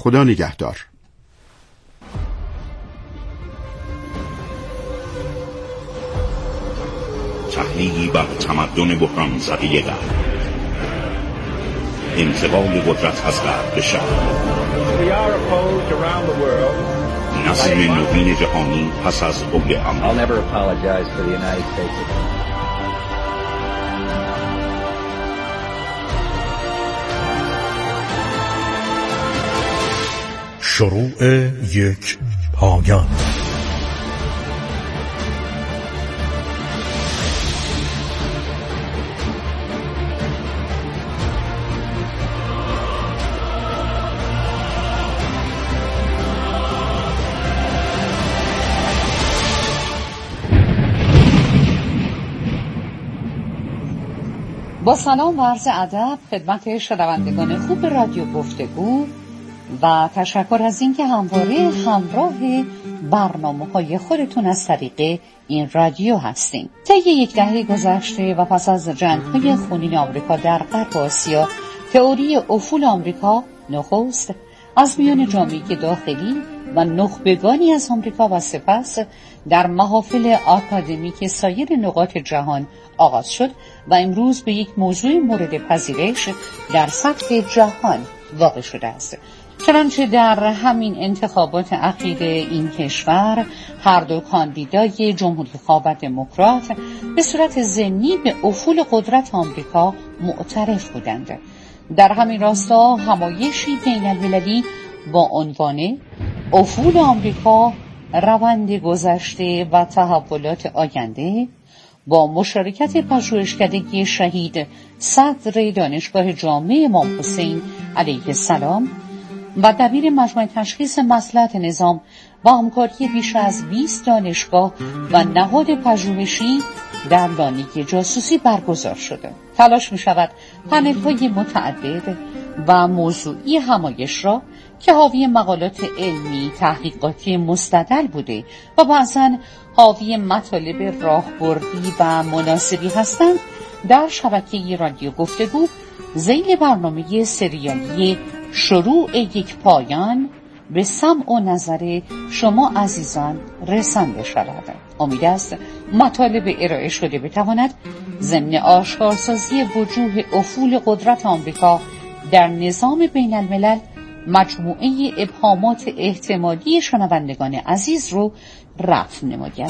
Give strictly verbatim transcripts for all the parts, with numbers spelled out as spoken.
خدا نگهدار. تحلیلی بر تمدن بحران زده غرب، انتقال قدرت از غرب به شرق، نظم نوین جهانی پس از قول امر. شروع یک پایان. با سلام و عرض ادب خدمت شنوندگان خوب رادیو گفتگو و تشکر از اینکه همواره همراه برنامه‌های خودتون از طریق این رادیو هستین. طی یک دهه گذشته و پس از جنگ‌های خونین آمریکا در غرب آسیا، تئوری افول آمریکا نخست از میان جامعه داخلی و نخبگانی از آمریکا و سپس در محافل آکادمیک سایر نقاط جهان آغاز شد و امروز به یک موضوع مورد پذیرش در سطح جهان واقع شده است. چنانچه در همین انتخابات اخیر این کشور هر دو کاندیدای جمهوری‌خواه و دموکرات به صورت ضمنی به افول قدرت آمریکا معترف بودند. در همین راستا همایشی بین‌المللی با عنوان افول آمریکا، روند گذشته و تحولات آینده با مشارکت پژوهشکده شهید صدر دانشگاه جامع امام حسین علیه السلام و دبیر مجمع تشخیص مصلحت نظام با همکاری بیش از بیست دانشگاه و نهاد پژوهشی در دانه جاسوسی برگزار شده. تلاش می شود پنل‌های متعدد و موضوعی همایش را که حاوی مقالات علمی تحقیقاتی مستدل بوده و بعضاً حاوی مطالب راهبردی و مناسبی هستند در شبکه رادیو گفتگو ذیل برنامه سریالی شروع یک پایان به سمع و نظر شما عزیزان رسانده شود. امید است مطالب ارائه شده بتواند ضمن آشکارسازی وجوه افول قدرت آمریکا در نظام بین الملل مجموعه ابهامات احتمالی شنوندگان عزیز رو رفع نماید.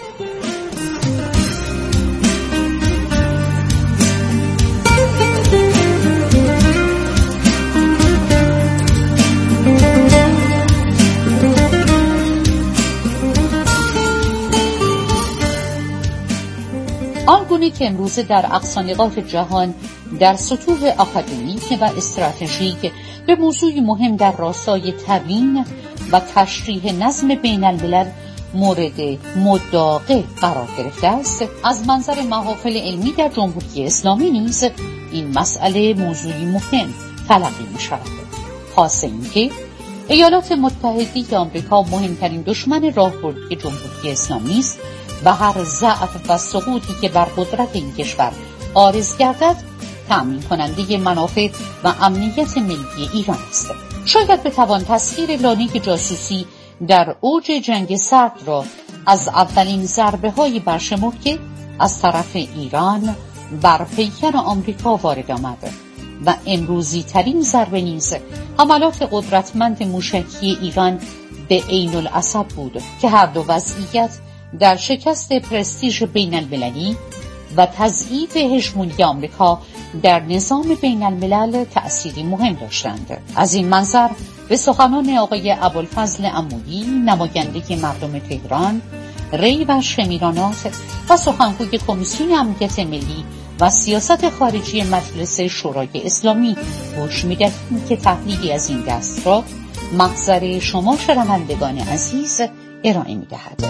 آنگونه که امروزه در اقصانقاط جهان در سطوح آکادمیک و استراتژیک به موضوعی مهم در راستای تبیین و تشریح نظم بین الملل مورد مداقه قرار گرفته است، از منظر محافل علمی در جمهوری اسلامی نیز این مسئله موضوعی مهم تلقی می شود. خاصه اینکه ایالات متحده آمریکا مهمترین دشمن راهبردی جمهوری اسلامی است و هر ضعف و سقوطی که بر قدرت این کشور عارض گردد تأمین کننده منافع و امنیت ملی ایران است. شاید بتوان تسخیر لانه جاسوسی در اوج جنگ سرد را از اولین ضربه هایی برشمرد که از طرف ایران بر پیکر آمریکا وارد آمد و امروزی ترین ضربه نیز حملات قدرتمند موشکی ایران به عین الاسد بود که هر دو وضعیت در شکست پرستیژ بین المللی و تضعیف هژمونی آمریکا در نظام بین الملل تأثیری مهم داشتند. از این منظر به سخنان آقای ابوالفضل عمویی نماینده مردم تهران، ری و شمیرانات و سخنگوی کمیسیون امنیت ملی و سیاست خارجی مجلس شورای اسلامی گوش می‌دهیم که تحلیلی از این دست را محضر شما شنوندگان عزیز ارائه می‌دهد.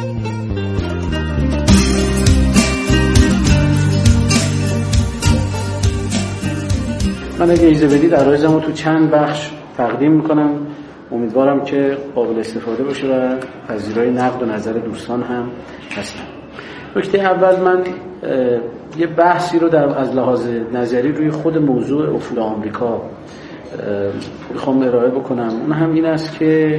من اگه اجازه بدید عرایزمو تو چند بخش تقدیم میکنم، امیدوارم که قابل استفاده باشه و پذیرای نقد و نظر دوستان هم هستم. نکته اول، من یه بحثی رو در از لحاظ نظری روی خود موضوع افول آمریکا میخوام ارائه بکنم، اون هم این است که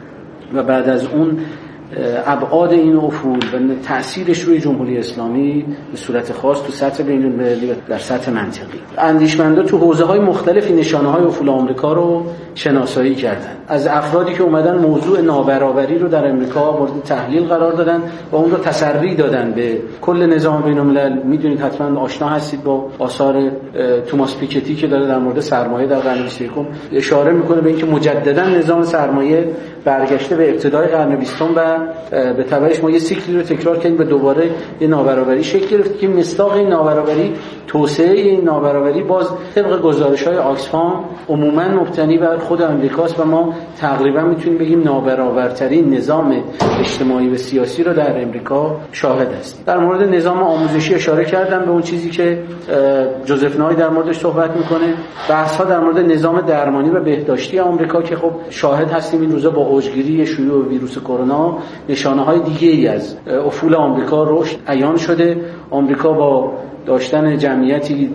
و بعد از اون ابعاد این افول و تأثیرش روی جمهوری اسلامی به صورت خاص تو سطح بین‌المللی و در سطح منطقی. اندیشمندا تو حوزه‌های مختلفی نشانه‌های افول آمریکا رو شناسایی کردن. از افرادی که اومدن موضوع نابرابری رو در آمریکا مورد تحلیل قرار دادن و اون رو تسری دادن به کل نظام بین‌الملل. میدونید حتما آشنا هستید با آثار توماس پیکتی که داره در مورد سرمایه در قرن بیست و یکم اشاره میکنه به اینکه مجددا نظام سرمایه برگشته به ابتدای قرن بیستم و به تبعش ما یه سیکلی رو تکرار کردیم و دوباره یه نابرابری شکل گرفت که مصداق این نابرابری، توسعه این نابرابری باز طبق گزارش‌های آکسفام عموماً مبتنی بر خود آمریکاست و ما تقریبا میتونیم بگیم نابرابرترین نظام اجتماعی و سیاسی رو در آمریکا شاهد هستیم. در مورد نظام آموزشی اشاره کردم به اون چیزی که جوزف نای در موردش صحبت میکنه. بحث‌ها در مورد نظام درمانی و بهداشتی آمریکا که خب شاهد هستیم این روزا با اوجگیری شیوع ویروس کرونا نشانه‌های دیگه‌ای از افول آمریکا رشد عیان شده. آمریکا با داشتن جمعیتی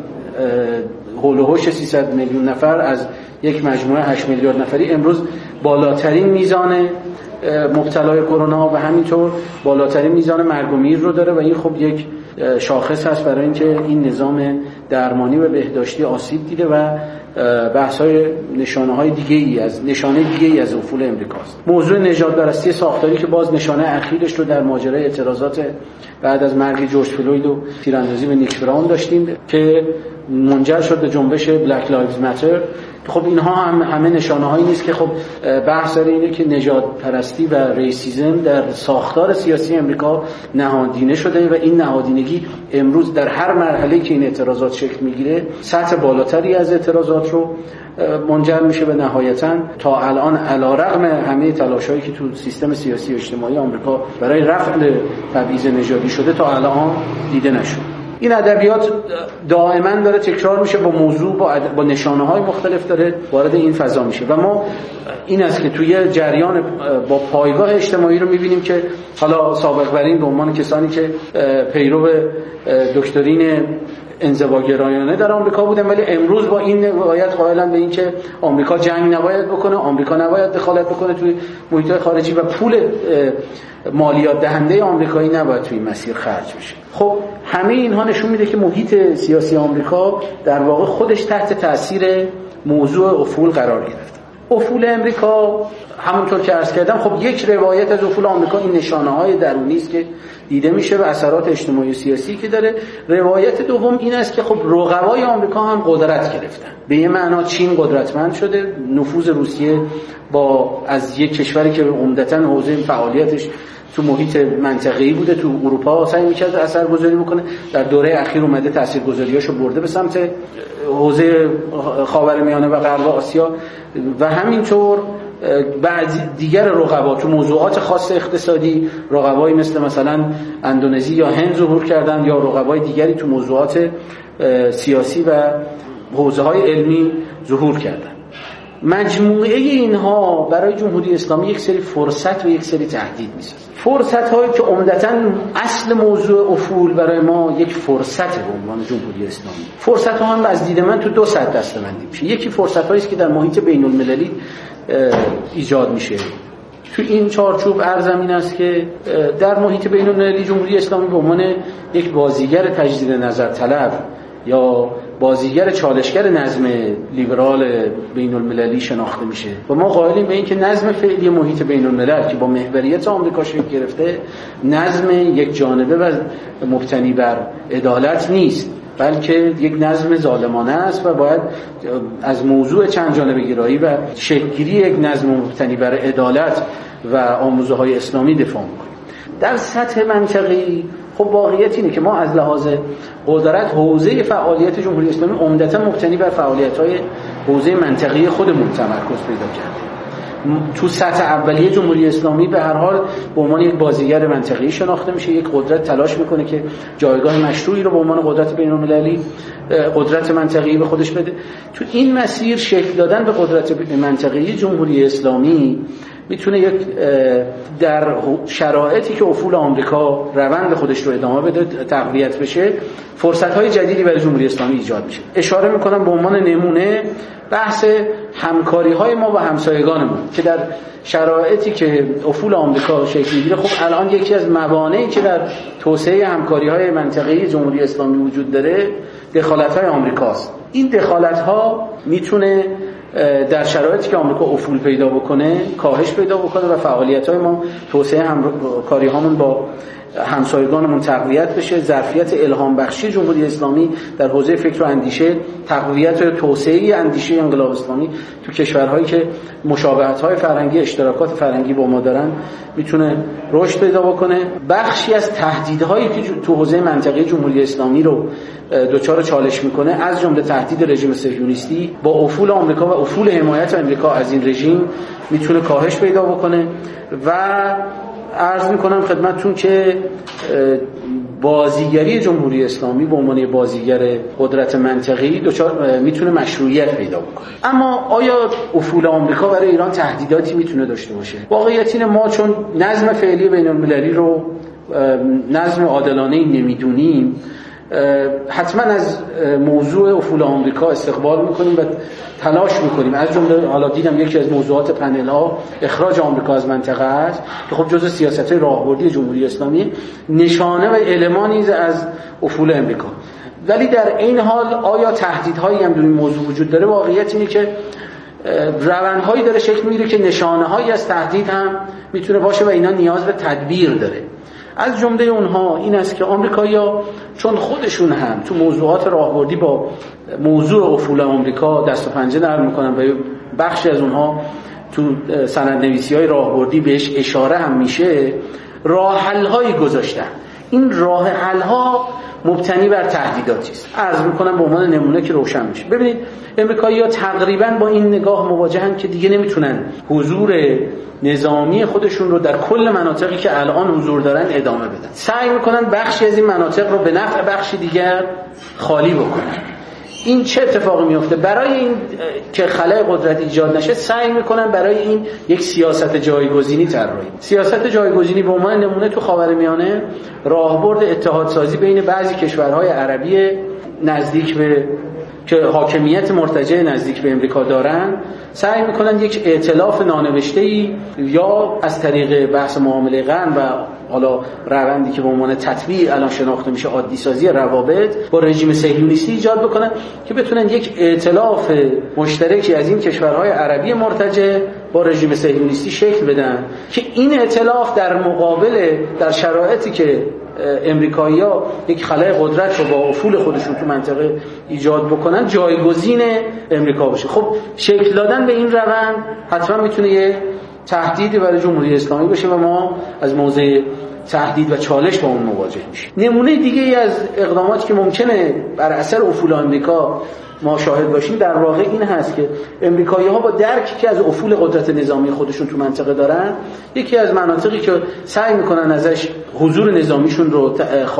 حول و حوش سیصد میلیون نفر از یک مجموعه هشت میلیارد نفری امروز بالاترین میزان مبتلای کرونا و همینطور بالاترین میزان مرگ و میر رو داره و این خب یک شاخص هست برای اینکه این نظام درمانی و بهداشتی آسیب دیده و بحث‌های نشانه‌های دیگه‌ای از نشانه دیگه‌ای از افول امریکاست. موضوع نژاد پرستی ساختاری که باز نشانه اخیرش رو در ماجرای اعتراضات بعد از مرگ جورج فلوید و تیراندازی به نیک براون داشتیم که منجر شد به جنبش بلک لایوز ماتر. خب اینها هم همه نشانه‌هایی نیست که خب بحث داره اینه که نژاد پرستی و ریسیزم در ساختار سیاسی امریکا نهادینه شده و این نهادینگی امروز در هر مرحله‌ای که این اعتراضات شکل میگیره سطح بالاتری از اعتراضات رو منجر میشه به نهایتاً تا الان علیرغم همه تلاش‌هایی که تو سیستم سیاسی و اجتماعی آمریکا برای رفع تبعیض نژادی شده تا الان دیده نشد. این ادبیات دائما داره تکرار میشه با موضوع با, با نشانه‌های مختلف داره وارد این فضا میشه و ما این است که توی جریان با پایگاه اجتماعی رو میبینیم که حالا سابق بر این به عنوان کسانی که پیرو دکترین انزواگرایانه در آمریکا بودن ولی امروز با این روایت قائلن به این که آمریکا جنگ نباید بکنه، آمریکا نباید دخالت بکنه توی محیط‌های خارجی و پول مالیات دهنده آمریکایی نباید توی این مسیر خرج بشه. خب همه اینها نشون میده که محیط سیاسی آمریکا در واقع خودش تحت تاثیر موضوع افول قرار گرفته. افول امریکا همونطور که عرض کردم خب یک روایت از افول آمریکا این نشانه‌های درونی است که دیده میشه و اثرات اجتماعی و سیاسی که داره. روایت دوم این است که خب رقبای آمریکا هم قدرت گرفتن. به یه معنا چین قدرتمند شده، نفوذ روسیه با از یک کشوری که عمدتاً حوزه فعالیتش تو محیط منطقه‌ای بوده تو اروپا سعی می‌کرد اثرگذاری بکنه، در دوره اخیر اومده تاثیرگذاریاشو برده به سمت حوزه خاورمیانه و غرب آسیا و همینطور بعضی دیگر رقبا تو موضوعات خاص اقتصادی رقبایی مثل مثلا اندونزی یا هند ظهور کردن یا رقبای دیگری تو موضوعات سیاسی و حوزه‌های علمی ظهور کردن. مجموعه اینها برای جمهوری اسلامی یک سری فرصت و یک سری تهدید میسازه. فرصت هایی که عمدتاً اصل موضوع افول برای ما یک فرصت به عنوان جمهوری اسلامی. فرصت ها هم از دید من تو دو سطح دسته‌بندی میشه. یکی فرصت هایی است که در محیط بین المللی ایجاد میشه. تو این چارچوب ارزم این است که در محیط بین المللی جمهوری اسلامی به عنوان یک بازیگر تجدید نظر طلب یا بازیگر چالشگر نظم لیبرال بین المللی شناخته میشه و ما قائلیم به این که نظم فعلی محیط بین الملل که با محوریت آمریکا شکل گرفته نظم یک جانبه و مبتنی بر عدالت نیست، بلکه یک نظم ظالمانه است و باید از موضوع چند جانبه گرایی و شکل‌گیری یک نظم مبتنی بر عدالت و آموزه‌های اسلامی دفاع می‌کنیم. در سطح منطقی خب واقعیت اینه که ما از لحاظ قدرت حوزه فعالیت جمهوری اسلامی عمدتاً مبتنی بر فعالیت‌های حوزه منطقی خودمون تمرکز پیدا کرده. تو سطح اولیه جمهوری اسلامی به هر حال به عنوان یک بازیگر منطقه‌ای شناخته میشه، یک قدرت تلاش میکنه که جایگاه مشروعی رو به عنوان قدرت بین‌المللی قدرت منطقه‌ای به خودش بده. تو این مسیر شکل دادن به قدرت منطقه‌ای جمهوری اسلامی میتونه یک در شرایطی که افول آمریکا روند خودش رو ادامه بده، تقویت بشه، فرصت‌های جدیدی برای جمهوری اسلامی ایجاد میشه. اشاره میکنم به عنوان نمونه بحث همکاری‌های ما با همسایگانمون که در شرایطی که افول آمریکا شکل میگیره، خب الان یکی از موانعی که در توسعه همکاری‌های منطقه‌ای جمهوری اسلامی وجود داره دخالت‌های آمریکاست. این دخالت‌ها میتونه در شرایطی که آمریکا افول پیدا بکنه کاهش پیدا بکنه و فعالیت‌های ما توسعه همکاری‌هامون با همسایگانمون تقویت بشه، ظرفیت الهام بخشی جمهوری اسلامی در حوزه فکر و اندیشه، تقویت و توسعه اندیشه انقلاب اسلامی تو کشورهایی که مشابهت‌های فرهنگی، اشتراکات فرهنگی با ما دارن میتونه رشد پیدا بکنه. بخشی از تهدیدهایی که تو حوزه منطقه جمهوری اسلامی رو دوچار چالش میکنه، از جمله تهدید رژیم صهیونیستی با افول آمریکا و افول حمایت آمریکا از این رژیم میتونه کاهش پیدا بکنه. و عرض میکنم خدمتتون که بازیگری جمهوری اسلامی به عنوان بازیگر قدرت منطقه‌ای میتونه مشروعیت پیدا بکنه. اما آیا افول آمریکا برای ایران تهدیداتی میتونه داشته باشه؟ واقعیت اینه ما چون نظم فعلی بین‌المللی رو نظم عادلانه‌ای نمیدونیم، حتما از موضوع افول آمریکا استقبال میکنیم و تلاش میکنیم. از جمله حالا دیدم یکی از موضوعات پنل ها اخراج آمریکا از منطقه است که خب جزء سیاست راهبردی جمهوری اسلامی، نشانه و المانی از افول آمریکا. ولی در این حال آیا تهدیدهایی هم در این موضوع وجود داره؟ واقعیت اینه که روندهایی داره شکل میگیره که نشانه هایی از تهدید هم میتونه باشه و اینا نیاز به تدبیر داره. از جمله اونها این است که آمریکایی‌ها چون خودشون هم تو موضوعات راهبردی با موضوع افول آمریکا دست و پنجه نرم میکنن و بخشی از اونها تو سندنویسی‌های راهبردی بهش اشاره هم میشه، راه حل‌هایی گذاشتن. این راه حل‌ها مبتنی بر تهدیداتی است. عرض میکنم به عنوان نمونه که روشن میشه. ببینید امریکایی‌ها تقریباً با این نگاه مواجهن که دیگه نمیتونن حضور نظامی خودشون رو در کل مناطقی که الان حضور دارن ادامه بدن. سعی میکنن بخشی از این مناطق رو به نفع بخشی دیگر خالی بکنن. این چه اتفاقی میفته؟ برای این که خلأ قدرت ایجاد نشه سعی میکنن برای این یک سیاست جایگزینی طراحی. سیاست جایگزینی به عنوان نمونه تو خاورمیانه راهبرد اتحادسازی بین بعضی کشورهای عربی نزدیک به که حاکمیت مرتجع نزدیک به امریکا دارن، سعی میکنن یک ائتلاف نانوشته‌ای یا از طریق بحث معامله قرن و حالا روندی که به عنوان تطبیع الان شناخته میشه عادی سازی روابط با رژیم صهیونیستی ایجاد بکنن که بتونن یک ائتلاف مشترکی از این کشورهای عربی مرتجع با رژیم صهیونیستی شکل بدن که این ائتلاف در مقابل در شرایطی که امریکایی‌ها یک خلأ قدرت رو با افول خودشون تو منطقه ایجاد بکنن جایگزین امریکا باشه. خب شکل دادن به این روند حتما میتونه یه تهدیدی برای جمهوری اسلامی باشه و ما از موضع تهدید و چالش با اون مواجه میشیم. نمونه دیگه ای از اقداماتی که ممکنه بر اثر افول آمریکا ما شاهد باشیم در واقع این هست که امریکایی‌ها با درکی که از افول قدرت نظامی خودشون تو منطقه دارن، یکی از مناطقی که سعی میکنن ازش حضور نظامیشون رو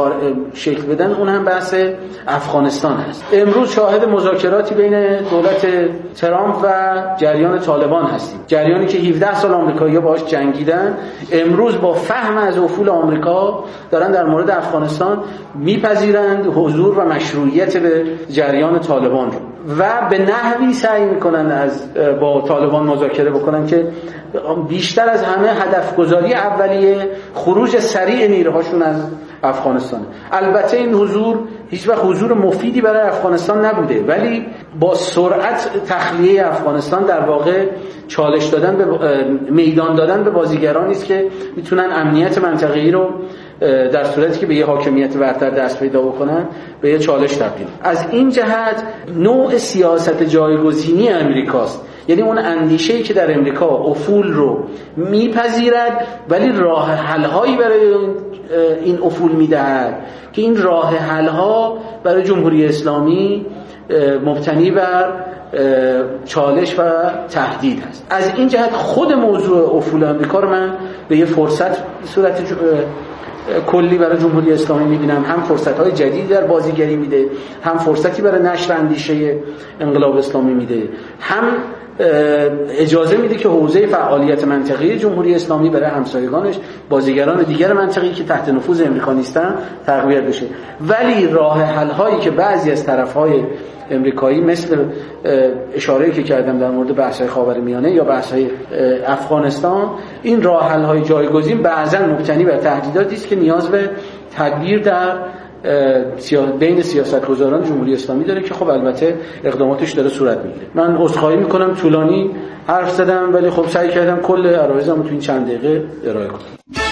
شکل بدن اون هم بحث افغانستان هست. امروز شاهد مذاکراتی بین دولت ترامپ و جریان طالبان هستیم، جریانی که هفده سال آمریکایی‌ها باهاش جنگیدن، امروز با فهم از افول آمریکا دارن در مورد افغانستان میپذیرند حضور و مشروعیت به جریان طالبان رو و به نحوی سعی میکنن از با طالبان مذاکره بکنن که بیشتر از همه هدف گذاری اولیه خروج سریع نیروهاشون از افغانستان. البته این حضور هیچ وقت حضور مفیدی برای افغانستان نبوده، ولی با سرعت تخلیه افغانستان در واقع چالش دادن به میدان دادن به بازیگرانی است که میتونن امنیت منطقه‌ای رو در صورتی که به یه حاکمیت برتر دست پیدا بکنن به یه چالش تبدیل. از این جهت نوع سیاست جایگزینی امریکاست، یعنی اون اندیشه‌ای که در امریکا افول رو میپذیرد ولی راه حل‌هایی برای این افول میدهد که این راه حل‌ها برای جمهوری اسلامی مبتنی بر چالش و تهدید هست. از این جهت خود موضوع افول آمریکا رو من به یه فرصت صورت کلی برای جمهوری اسلامی میبینم، هم فرصت‌های جدیدی در بازیگری میده، هم فرصتی برای نشر اندیشه انقلاب اسلامی میده، هم اجازه میده که حوزه فعالیت منطقی جمهوری اسلامی برای همسایگانش، بازیگران دیگر منطقی که تحت نفوذ امریکا نیستن تقویت بشه. ولی راه حل هایی که بعضی از طرف‌های امریکایی مثل اشاره‌ای که کردم در مورد بحث‌های خاورمیانه یا بحث‌های افغانستان، این راه حل‌های جایگزین بعضاً مبتنی بر تهدیداتی است که نیاز به تغییر در بین سیاستگزاران جمهوری اسلامی داره که خب البته اقداماتش داره صورت میگیره. من عذرخواهی میکنم طولانی حرف زدم، ولی خب سعی کردم کل عرایضم رو تو این چند دقیقه ارائه کنم.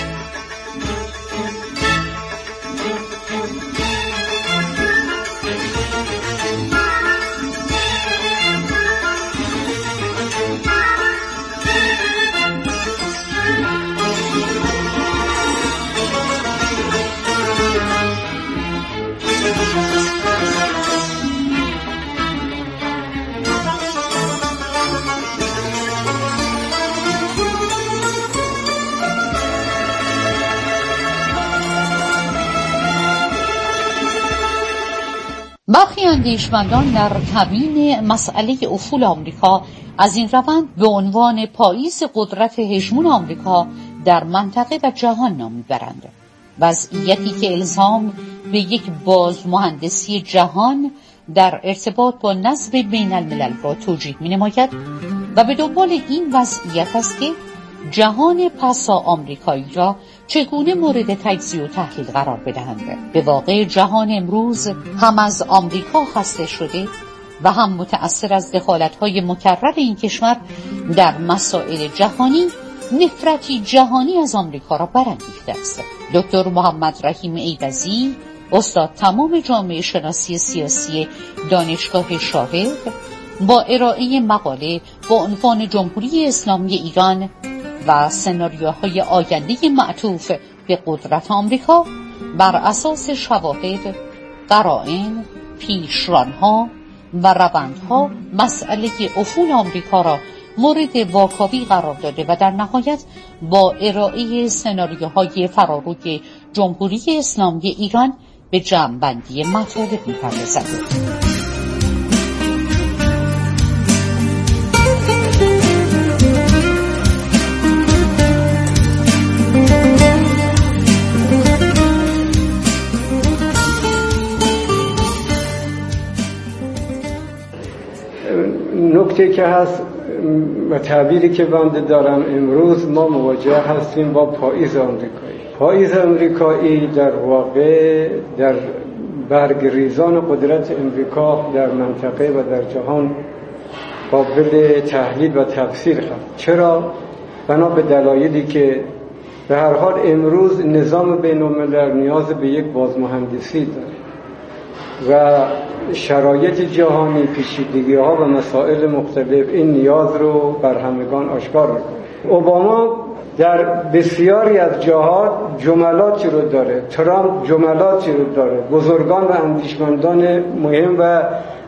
برخی اندیشمندان در تبیین مسئله افول آمریکا از این روند به عنوان پاییز قدرت هژمون آمریکا در منطقه و جهان نام میبرند. وضعیتی که الزام به یک بازمهندسی جهان در ارتباط با نظم بین الملل را توجیه می نماید و به دنبال این وضعیت است که جهان پسا آمریکایی را چگونه مورد تجزیه و تحلیل قرار بدهند. به واقع جهان امروز هم از آمریکا خسته شده و هم متأثر از دخالت‌های مکرر این کشور در مسائل جهانی، نفرتی جهانی از آمریکا را برانگیخته است. دکتر محمد رحیم ایوزی، استاد تمام جامعه شناسی سیاسی دانشگاه شاهد، با ارائه مقاله با عنوان جمهوری اسلامی ایران و سناریوهای آینده معطوف به قدرت آمریکا بر اساس شواهد، قرائن، پیشرانها و روندها مسئله افول آمریکا را مورد واکاوی قرار داده و در نهایت با ارائه سناریوهای فراروی جمهوری اسلامی ایران به جمع‌بندی مطالب می‌پردازد. نکته که هست و تعبیری که بنده دارم، امروز ما مواجه هستیم با پاییز آمریکایی. پاییز آمریکایی در واقع در برگریزان قدرت امریکا در منطقه و در جهان قابل تحلیل و تفسیر هست. چرا؟ بنا به دلایلی که به هر حال امروز نظام بین الملل نیاز به یک بازمهندسی داره و شرایط جهانی، پیچیدگی‌ها و مسائل مختلف این نیاز رو بر همگان آشکار می‌کنه. اوباما در بسیاری از جاها جملاتی رو داره، ترامپ جملاتی رو داره، بزرگان و اندیشمندان مهم و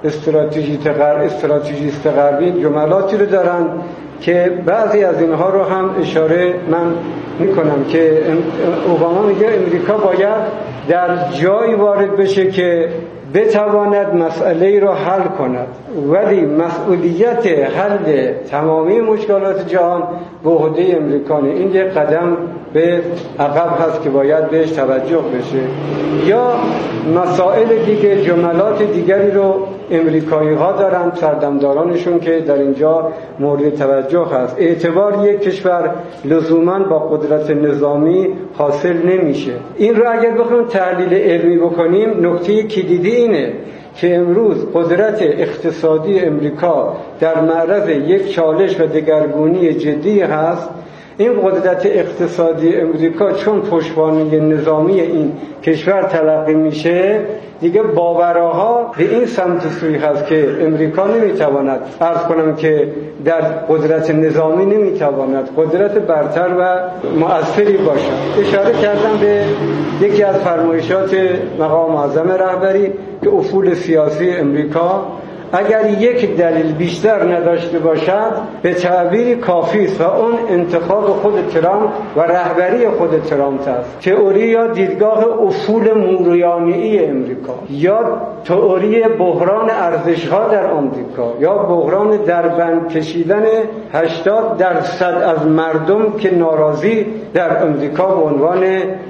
استراتژیست غربی جملاتی رو دارن که بعضی از اینها رو هم اشاره من میکنم که اوباما میگه امریکا باید در جایی وارد بشه که بتواند مسئله را حل کند، ولی مسئولیت حل تمامی مشکلات جهان به عهده امریکانه. این یک قدم به عقب هست که باید بهش توجه بشه. یا مسائل دیگه، جملات دیگری رو امریکایی ها دارن، سردمدارانشون، که در اینجا مورد توجه هست. اعتبار یک کشور لزوما با قدرت نظامی حاصل نمیشه. این رو اگر بخوایم تحلیل علمی بکنیم، نکته کلیدی اینه که امروز قدرت اقتصادی امریکا در معرض یک چالش و دگرگونی جدی هست. این قدرت اقتصادی امریکا چون پشتوانه نظامی این کشور تلقی میشه، دیگه باوراها به این سمت سوی هست که امریکا نمیتواند، عرض کنم که در قدرت نظامی نمیتواند قدرت برتر و مؤثری باشد. اشاره کردم به یکی از فرمایشات مقام معظم رهبری که افول سیاسی امریکا اگر یک دلیل بیشتر نداشته باشد به تعبیری کافی است و اون انتخاب خود ترامپ و رهبری خود ترامپ است. تئوری یا دیدگاه افول موریانه‌ای امریکا یا تئوری بحران ارزش‌ها در آمریکا یا بحران دربند کشیدن هشتاد درصد از مردم که ناراضی در امریکا به عنوان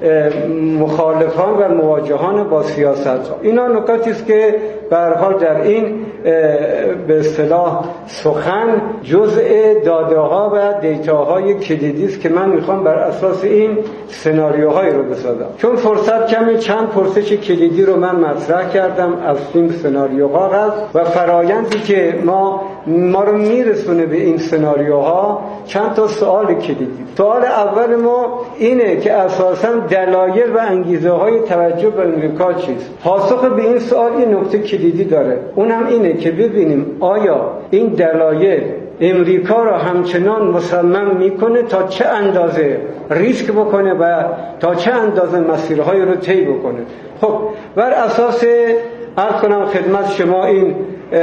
مخالفان و مواجهان با سیاست، اینا نکاتی است که به هر حال در این به اصطلاح سخن جزء داده‌ها و دیتاهای کلیدی است که من میخوام بر اساس این سناریوهای رو بسازم. چون فرصت کمی، چند پرسش کلیدی رو من مطرح کردم از این سناریوها هست و فرایندی که ما ما رو میرسونه به این سناریوها چند تا سوال کلیدی. سوال اول ما اینه که اساساً دلایل و انگیزه های توجه به امریکا چیست؟ پاسخ به این سوال یه نکته کلیدی داره، اونم اینه که ببینیم آیا این دلایل امریکا را همچنان مصمم میکنه تا چه اندازه ریسک بکنه و تا چه اندازه مسیرهای رو طی بکنه. خب بر اساس عرض کنم خدمت شما این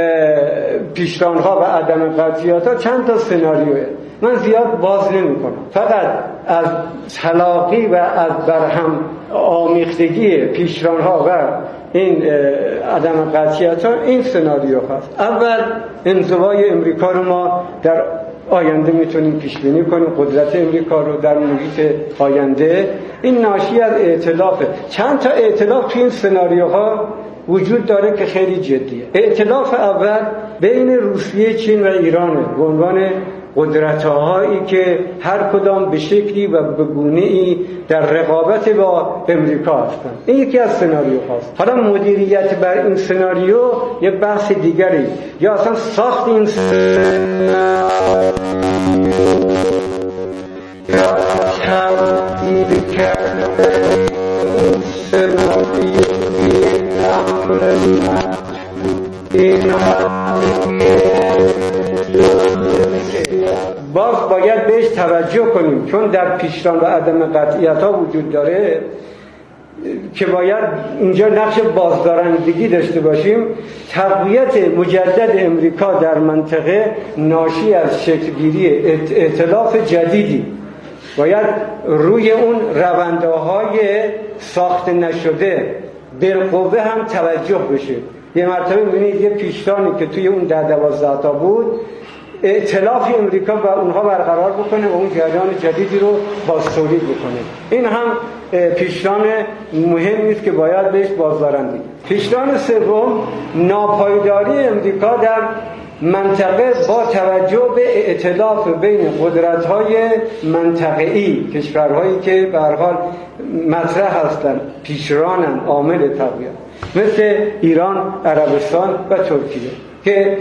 پیشرانها و عدم قطعیت ها چند تا سناریوه، من زیاد باز نمی کنم، فقط از تلاقی و از برهم آمیختگی پیشرانها و این عدم قطعیت ها این سناریو هست. اول انزوای امریکا رو ما در آینده میتونیم پیش بینی کنیم، قدرت امریکا رو در محیط آینده. این ناشی از ائتلافه. چند تا ائتلاف توی این سناریوها وجود داره که خیلی جدیه. ائتلاف اول بین روسیه، چین و ایرانه به عنوان قدرت‌هایی که هر کدام به شکلی و به گونه‌ای در رقابت با امریکا هستند. این یکی از سناریوهاست. حالا مدیریت بر این سناریو یک بحث دیگری، یا اصلا ساخت این باز باید بهش توجه کنیم، چون در پیشران و عدم قطعیت ها وجود داره که باید اینجا نقش بازدارندگی داشته باشیم. تقویت مجدد امریکا در منطقه ناشی از شکلگیری ائتلاف جدیدی باید روی اون روندهای ساخت نشده بالقوه هم توجه بشه. یه مرتبه می‌بینید یه پیشرانی که توی اون ده دوازده تا بود ائتلاف امریکا با اونها برقرار بکنه و اون جریان جدیدی رو بازتولید بکنه. این هم پیشران مهمی است که باید بهش بازدارندگی. پیشران سوم ناپایداری امریکا در منطقه با توجه به ائتلاف بین قدرت‌های منطقه‌ای، کشورهایی که به هر حال مطرح هستند، پیشرانن، عامل تقویت، مثل ایران، عربستان و ترکیه که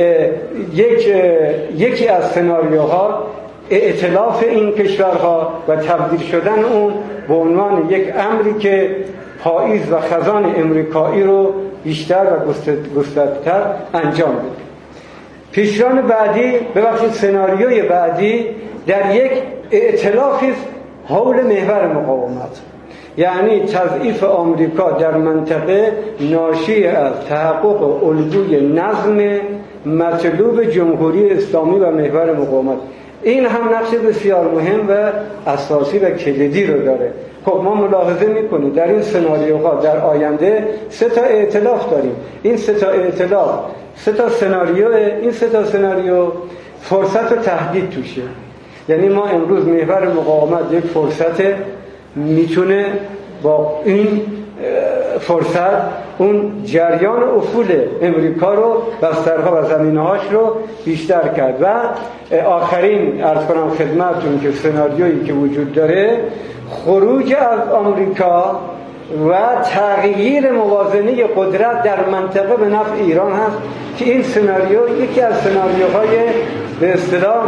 یک یکی از سناریوها ائتلاف این کشورها و تبدیل شدن اون به عنوان یک امری که پاییز و خزان امریکایی رو بیشتر و گسترده‌تر انجام بده. پیشران بعدی، ببخشید سناریوی بعدی در یک ائتلافی حول محور مقاومت، یعنی تضعیف آمریکا در منطقه ناشی از تحقق الگوی نظم مطلوب جمهوری اسلامی و محور مقاومت. این هم نقش بسیار مهم و اساسی و کلیدی رو داره. خب ما ملاحظه میکنیم در این سناریوها در آینده سه تا ائتلاف داریم. این سه تا ائتلاف، سه تا سناریو، این سه تا سناریو فرصت و تهدید توشه. یعنی ما امروز محور مقاومت یک فرصت، میتونه با این فرصت اون جریان افول امریکا رو، بسترها و زمینهاش رو بیشتر کرد. و آخرین عرض کنم خدمتتون که سناریویی که وجود داره خروج از آمریکا و تغییر موازنه قدرت در منطقه به نفع ایران هست که این سناریو یکی از سناریوهای به اصطلاح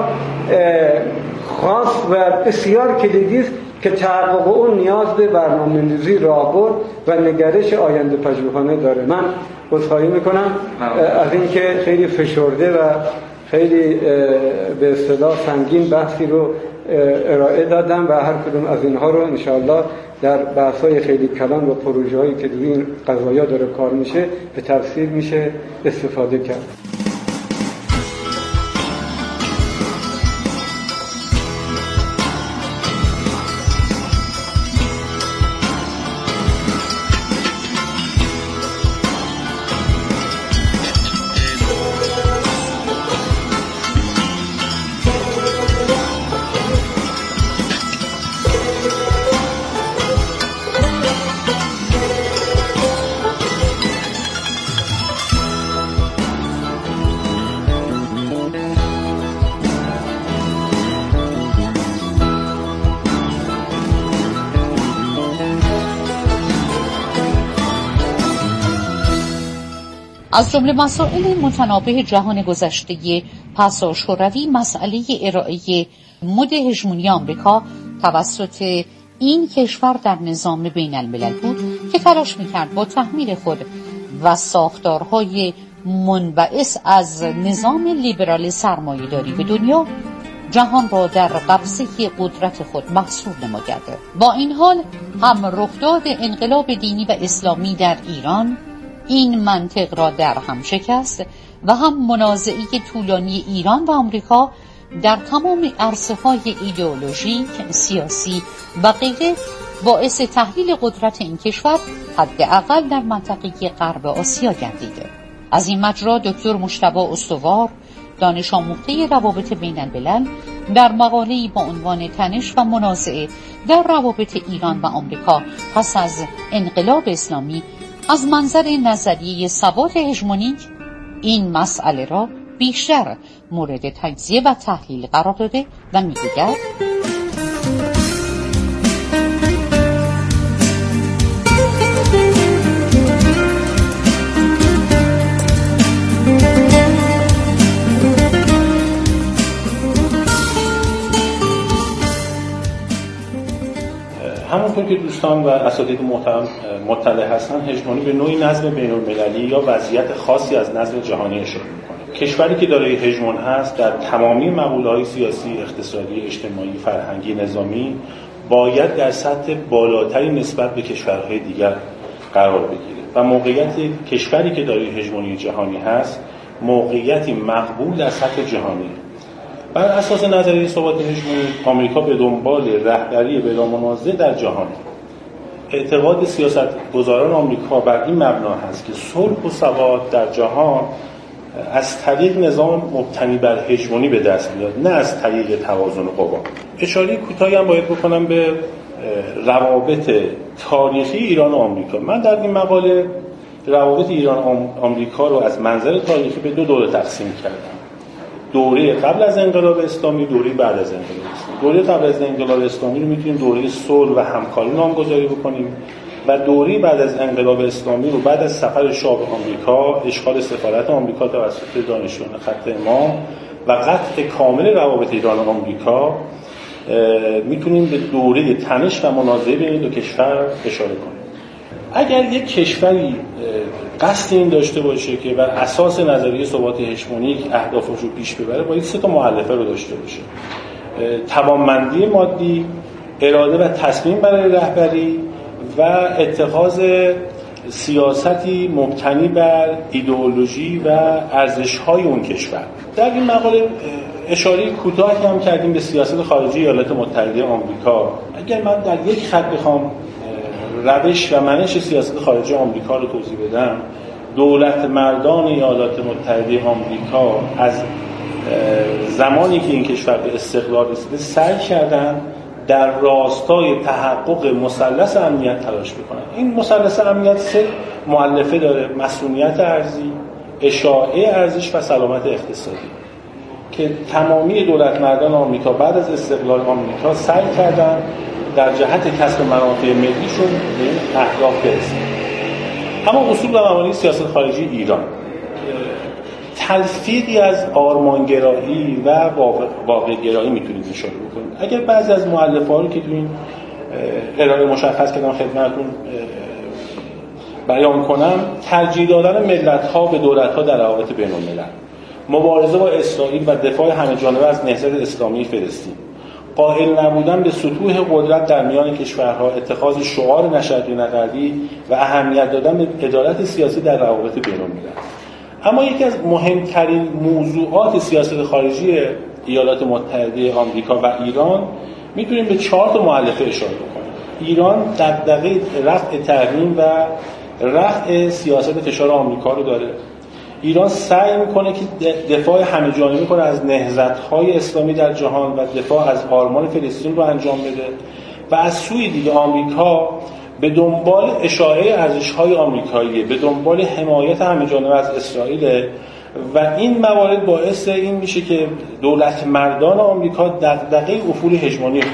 خاص و بسیار کلیدی است که تحقق اون نیاز به برنامه‌ریزی، راهبرد و نگرش آینده پژوهانه داره. من عذرخواهی میکنم از اینکه خیلی فشرده و خیلی به اصطلاح سنگین بحثی رو ارائه دادم و هر کدوم از اینها رو انشاءالله در بحث‌های خیلی کلان و پروژه‌هایی که روی این قضایا داره کار میشه به تفصیل میشه استفاده کرد. از جمله مسائل متنابه جهان گذشته پسا شوروی مسئله ارائه مد هژمونی آمریکا توسط این کشور در نظام بین الملل بود که تلاش میکرد با تحمیل خود و ساختارهای منبعث از نظام لیبرال سرمایه‌داری به دنیا جهان را در قبضه قدرت خود محصور نماید. با این حال هم رخداد انقلاب دینی و اسلامی در ایران این منطق را در هم شکست و هم منازعه طولانی ایران و آمریکا در تمام عرصه‌های ایدئولوژیک، سیاسی و غیره باعث تحلیل قدرت این کشور حداقل در منطقه غرب آسیا گردید. از این مجرا دکتر مجتبی استوار، دانش آموخته روابط بین الملل، در مقاله‌ای با عنوان تنش و منازعه در روابط ایران و آمریکا پس از انقلاب اسلامی از منظر نظریه ثبات هژمونیک این مسئله را بیشتر مورد تجزیه و تحلیل قرار داده و می‌گوید همونطور که دوستان و اساتید محترم مطلع هستن، هژمونی به نوعی نظم بین‌المللی یا وضعیت خاصی از نظم جهانی اشاره می‌کنه. کشوری که دارای هژمون هست در تمامی مقوله‌های سیاسی، اقتصادی، اجتماعی، فرهنگی، نظامی باید در سطح بالاتری نسبت به کشورهای دیگر قرار بگیره و موقعیت کشوری که دارای هژمونی جهانی هست موقعیتی مقبول در سطح جهانی. بر اساس نظریه ثبات هژمونی آمریکا به دنبال رهبری بلا منازع در جهان. اعتقاد سیاستگزاران آمریکا بر این مبنا هست که صلح و ثبات در جهان از طریق نظام مبتنی بر هژمونی به دست میاد، نه از طریق توازن قوا. اشاره کوتاهی هم باید بکنم به روابط تاریخی ایران و آمریکا. من در این مقاله روابط ایران و آمریکا رو از منظر تاریخی به دو دوره تقسیم کردم. دوره قبل از انقلاب اسلامی، دوره بعد از انقلاب اسلامی. دوره قبل از انقلاب اسلامی رو میتونیم دوره صلح و همکاری نامگذاری بکنیم و دوره بعد از انقلاب اسلامی رو بعد از سفر شاه به آمریکا، اشغال سفارت آمریکا توسط دانشجویان خط امام و قطع کامل روابط ایران و آمریکا میتونیم به دوره تنش و منازعه بین دو کشور اشاره کنیم. اگر یک کشوری قصد این داشته باشه که بر اساس نظریه ثبات هژمونیک اهدافش رو پیش ببره، باید سه تا مؤلفه رو داشته باشه: توانمندی مادی، اراده و تصمیم برای رهبری و اتخاذ سیاستی مبتنی بر ایدئولوژی و ارزش‌های اون کشور. در این مقاله اشاره کوتاهی هم کردیم به سیاست خارجی ایالات متحده آمریکا. اگر من در یک خط بخوام روش و منش سیاست خارجی آمریکا رو توضیح بدم، دولت مردان ایالات متحده آمریکا از زمانی که این کشور به استقلال رسیده سعی کردن در راستای تحقق مثلث امنیت تلاش بکنن. این مثلث امنیت سه مؤلفه داره: مسئولیت ارزی، اشاعه ارزش و سلامت اقتصادی، که تمامی دولت مردان آمریکا بعد از استقلال آمریکا سعی کردن در جهت کسب منافع ملیشون به این اهداف برسند. اما اصول و مبانی سیاست خارجی ایران تلفیقی از آرمانگرایی و واقع گرایی میتونیم اشاره بکنیم. اگر بعضی از مؤلفه‌ها رو که تو این ارائه مشخص کردم خدمتتون بیان کنم، ترجیح دادن ملت‌ها به دولت‌ها در روابط بین‌الملل، مبارزه با اسرائیل و دفاع همه‌جانبه از نهضت اسلامی فلسطین، قائل نبودن به سطوح قدرت در میان کشورها، اتخاذ شعار نشریه نقدی و اهمیت دادن به عدالت سیاسی در روابط بین‌المللی. اما یکی از مهمترین موضوعات سیاست خارجی ایالات متحده آمریکا و ایران میتونیم به چهار تا مؤلفه اشاره بکنیم. ایران دغدغه رفع تحریم و رفع سیاست فشار آمریکا رو داره. ایران سعی میکنه که دفاع همه‌جانبه کنه از نهضت‌های اسلامی در جهان و دفاع از آرمان فلسطین رو انجام بده و از سوی دیگه آمریکا به دنبال اشاعه ارزش‌های آمریکاییه، به دنبال حمایت همه‌جانبه از اسرائیل و این موارد باعث این میشه که دولت مردان آمریکا دغدغه افول هژمونی